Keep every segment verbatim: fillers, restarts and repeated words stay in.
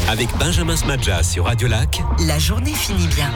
Avec Benjamin Smadja sur Radio Lac. La journée finit bien.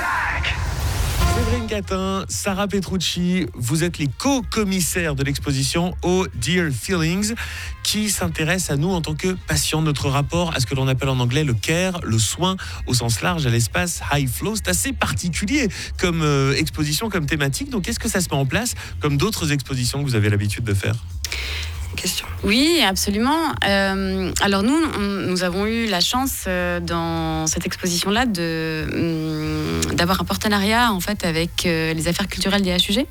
Séverine Catin, Sarah Petrucci, vous êtes les co-commissaires de l'exposition Oh Dear Feelings qui s'intéresse à nous en tant que patients, notre rapport à ce que l'on appelle en anglais le care, le soin au sens large à l'espace High Flow. C'est assez particulier comme euh, exposition, comme thématique. Donc est-ce que ça se met en place comme d'autres expositions que vous avez l'habitude de faire ? Question. Oui, absolument. Euh, alors nous, on, nous avons eu la chance euh, dans cette exposition-là de, hum, d'avoir un partenariat en fait avec euh, les affaires culturelles des H U G.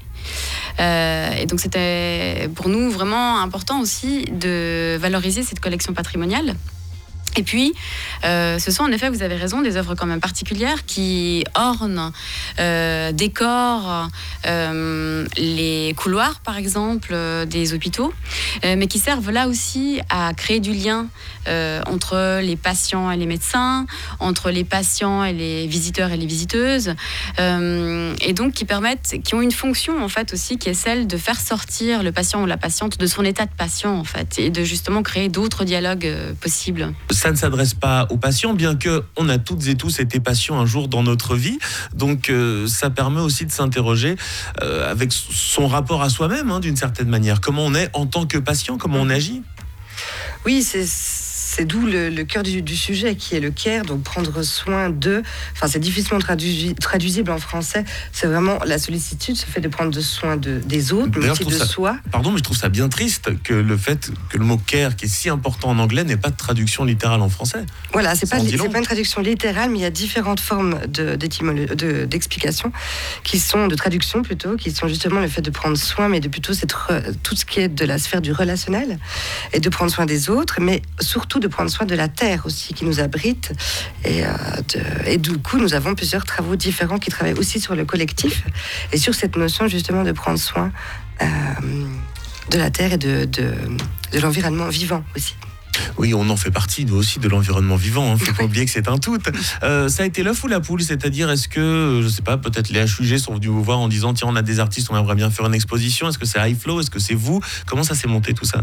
Euh, et donc c'était pour nous vraiment important aussi de valoriser cette collection patrimoniale. Et puis, euh, ce sont en effet, vous avez raison, des œuvres quand même particulières qui ornent, euh, décorent euh, les couloirs, par exemple, euh, des hôpitaux, euh, mais qui servent là aussi à créer du lien euh, entre les patients et les médecins, entre les patients et les visiteurs et les visiteuses, euh, et donc qui permettent, qui ont une fonction en fait aussi, qui est celle de faire sortir le patient ou la patiente de son état de patient en fait, et de justement créer d'autres dialogues euh, possibles. Ça ne s'adresse pas aux patients, bien qu'on a toutes et tous été patients un jour dans notre vie. Donc euh, ça permet aussi de s'interroger euh, avec son rapport à soi-même, hein, d'une certaine manière. Comment on est en tant que patient, comment on agit ? Oui, c'est... C'est d'où le, le cœur du, du sujet qui est le care, donc prendre soin de. Enfin, c'est difficilement traduis, traduisible en français. C'est vraiment la sollicitude, ce fait de prendre de soin de, des autres, mais aussi de ça, soi. Pardon, mais je trouve ça bien triste que le fait que le mot care, qui est si important en anglais, n'ait pas de traduction littérale en français. Voilà, c'est ça pas, c'est pas une traduction littérale, mais il y a différentes formes de, de, d'explication, qui sont de traduction plutôt, qui sont justement le fait de prendre soin, mais de plutôt cette, tout ce qui est de la sphère du relationnel et de prendre soin des autres, mais surtout de prendre soin de la terre aussi qui nous abrite et, euh, de, et du coup nous avons plusieurs travaux différents qui travaillent aussi sur le collectif et sur cette notion justement de prendre soin euh, de la terre et de, de, de l'environnement vivant aussi. Oui, on en fait partie, nous aussi, de l'environnement vivant. Il hein. ne faut pas oublier que c'est un tout. Euh, ça a été l'œuf ou la poule ? C'est-à-dire, est-ce que, je ne sais pas, peut-être les H U G sont venus vous voir en disant « Tiens, on a des artistes, on aimerait bien faire une exposition. » Est-ce que c'est High Flow ? Est-ce que c'est vous ? Comment ça s'est monté tout ça ?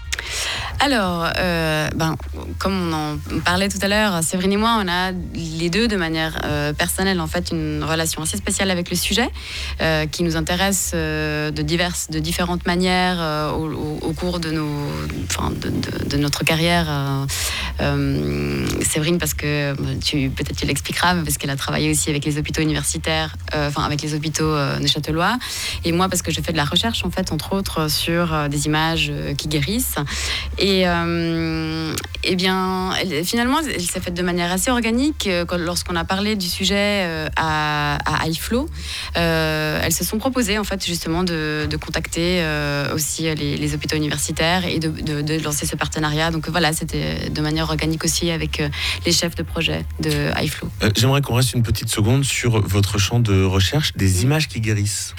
Alors, euh, ben, comme on en parlait tout à l'heure, Séverine et moi, on a les deux de manière euh, personnelle en fait une relation assez spéciale avec le sujet, euh, qui nous intéresse euh, de diverses, de différentes manières euh, au, au, au cours de nos, enfin, de, de, de notre carrière. Euh, euh, Séverine, parce que tu peut-être tu l'expliqueras, mais parce qu'elle a travaillé aussi avec les hôpitaux universitaires, euh, enfin avec les hôpitaux euh, neuchâtelois, et moi parce que je fais de la recherche en fait entre autres sur euh, des images euh, qui guérissent. Et euh, eh bien, elle, finalement, elle s'est faite de manière assez organique. Euh, lorsqu'on a parlé du sujet euh, à, à High Flow, euh, elles se sont proposées en fait justement de, de contacter euh, aussi les, les hôpitaux universitaires et de, de, de lancer ce partenariat. Donc voilà, c'était de manière organique aussi avec euh, les chefs de projet de High Flow. Euh, j'aimerais qu'on reste une petite seconde sur votre champ de recherche, des images qui guérissent.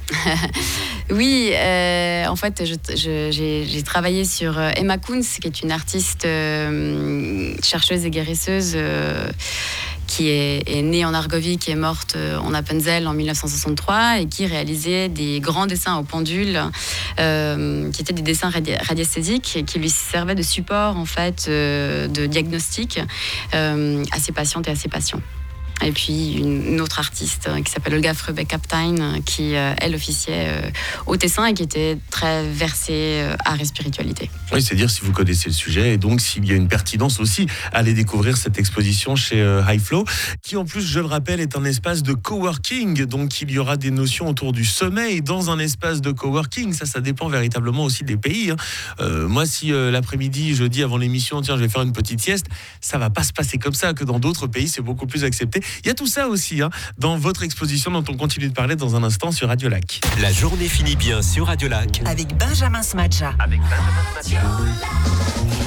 Oui, euh, en fait, je, je, j'ai, j'ai travaillé sur Emma Kunz, qui est une artiste euh, chercheuse et guérisseuse euh, qui est, est née en Argovie, qui est morte en Appenzell en dix-neuf cent soixante-trois et qui réalisait des grands dessins au pendule, euh, qui étaient des dessins radi- radiesthésiques et qui lui servaient de support en fait euh, de diagnostic euh, à ses patientes et à ses patients. Et puis une autre artiste qui s'appelle Olga Fröbeck-Kaptein, qui elle officiait au Tessin et qui était très versée art et spiritualité. Oui, c'est-à-dire si vous connaissez le sujet et donc s'il y a une pertinence aussi à aller découvrir cette exposition chez High Flow, qui en plus, je le rappelle, est un espace de coworking. Donc il y aura des notions autour du sommeil dans un espace de coworking. Ça, ça dépend véritablement aussi des pays. Hein. Euh, moi, si euh, l'après-midi, je dis avant l'émission, tiens, je vais faire une petite sieste, ça va pas se passer comme ça, que dans d'autres pays, c'est beaucoup plus accepté. Il y a tout ça aussi hein, dans votre exposition dont on continue de parler dans un instant sur Radio Lac. La journée finit bien sur Radio Lac. Avec Benjamin Smadja. Avec Benjamin Smadja.